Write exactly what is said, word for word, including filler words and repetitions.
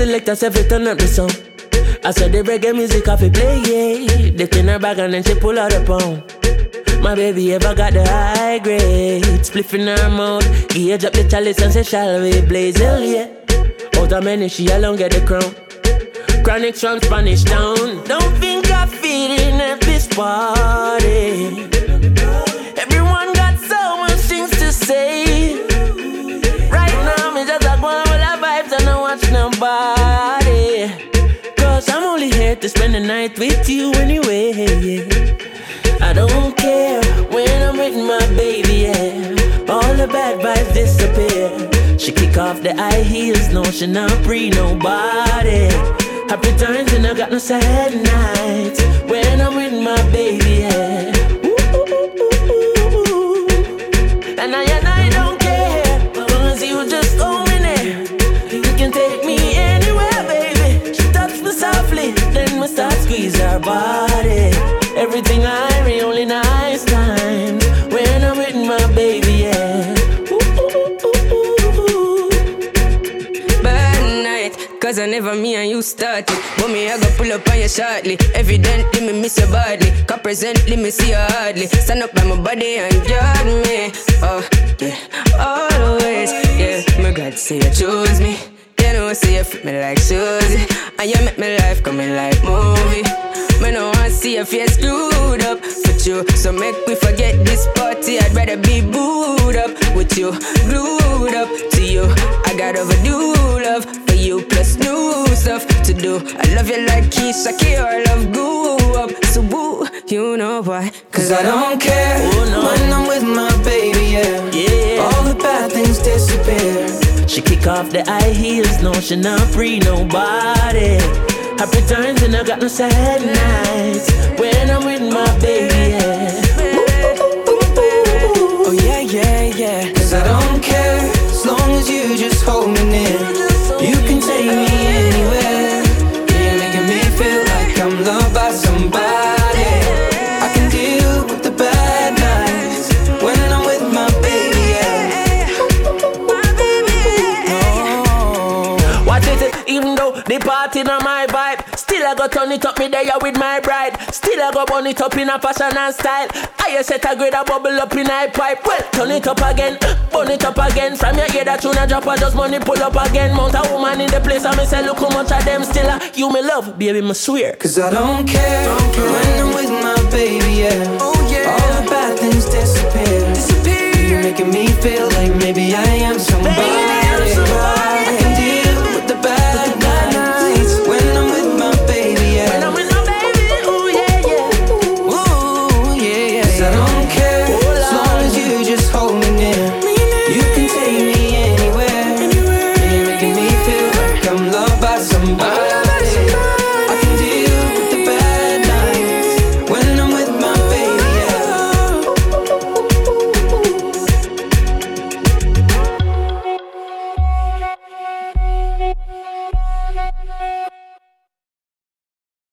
selector said fi turn up the song. I said the reggae music I fi play, yeah. They in her bag and then she pull out a pound. My baby ever got the high grade. Spliff in her mouth, gauge up the chalice and say shall we blaze, hell yeah. Out of many she alone get the crown. Chronic from Spanish Town. Don't think I'm feeling at this party. Everyone got so much things to say. Right now me just like one with the vibes and I watch nobody. Cause I'm only here to spend the night with you anyway, yeah. I don't care when I'm with my baby, yeah. All the bad vibes disappear. She kick off the high heels, no, she not free nobody. Happy times and I got no sad nights when I'm with my baby, yeah. Ooh, and I and I don't care, cause you just own me there. You can take me anywhere, baby. She touch me softly, then we start squeeze her body. Everything I read, only nice times when I'm with my baby, yeah. Bad night, cause I never me and you started. But me I go pull up on you shortly. Evidently me miss you badly. Cause presently me see you hardly. Stand up by my body and guard me. Oh yeah, always, yeah. My God say you choose me. You know say you fit me like shoes. And you make my life coming like movie. Me no want see your face screwed up with you. So make me forget this party. I'd rather be booed up with you, glued up to you. I got overdue love for you, plus new stuff to do. I love you like Keisha K or I love Goo up. So woo, you know why? Cause I don't care oh, no. when I'm with my baby, yeah. Yeah. All the bad things disappear. She kick off the high heels, no, she not free nobody. Happy times and I got no sad nights when I'm with my baby, yeah. Oh yeah, yeah, yeah. Cause I don't care as long as you just hold me near. You can take me anywhere. You're making me feel like I'm loved by somebody. I can deal with the bad nights when I'm with my baby, yeah. Oh. Watch it, even though the party not my vibe, still I go turn it up me there with my bride. Still I go burn it up in a fashion and style. I set a grade a bubble up in a pipe. Well, turn it up again, burn it up again. From your ear that tune a drop, I just money pull up again. Mount a woman in the place and me say look how much of them still a you me love, baby, me swear. Cause I don't care, don't care. When I'm with my baby, yeah. Oh yeah. All the bad things disappear. Disappear. You're making me feel like maybe I am somebody. Baby, I'm somebody.